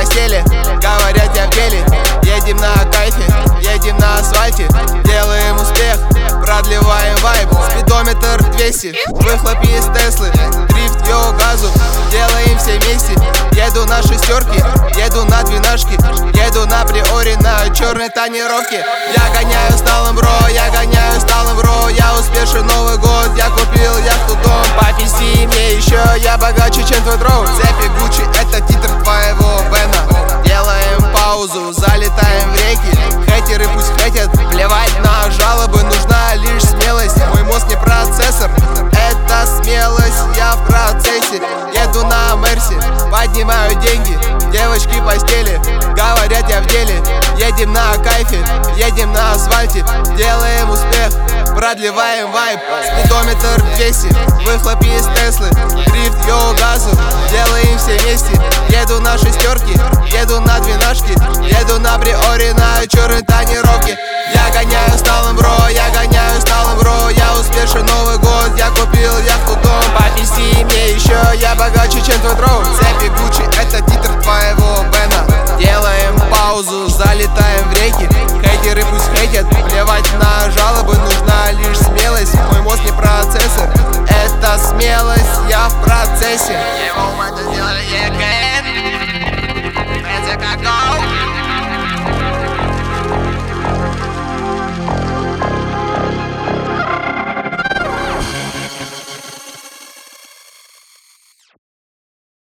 постели, говорят, я в деле. Едем на кайфе, едем на асфальте, делаем успех, продлеваем вайб. Спидометр 200, выхлоп из Теслы, дрифт йо газу, делаем все вместе. Еду на шестерке, еду на двенашке, еду на приоре на черной тонировке. Я гоняю сталым бро, я гоняю сталым бро. Я успешен Новый год, я купил яхту, дом. Пописи мне еще, я богаче, чем твой дроу. Цепи Гуччи, это титр твоего Бена. Делаем паузу, залетаем в реки. Хейтеры пусть хейтят, плевать на жалобы, нужна лишь смелость. Мой мозг не процессор, это смелость, я в процессе. Еду на Мерси, поднимаю деньги, девочки в постели, говорят, я в деле. Едем на кайфе, едем на асфальте, делаем успех, продлеваем вайб. Спидометр 200, выхлоп из Теслы, дрифт йо газу, делаем все вместе. Еду на шестерке, еду на двенашке, еду на приоре на черной тонировке. Я гоняю сталым бро, я гоняю сталым бро. Я успешен Новый год, я купил яхту, дом. Пописи мне еще, я богаче, чем твой дроу. Цепи Гуччи, это титр твоего Бена. Делаем паузу, залетаем в реки. Хейтеры пусть хейтят, плевать на жалобы, нужна лишь смелость. Мой мозг не процессор, это смелость, я в процессе. Мы это сделали,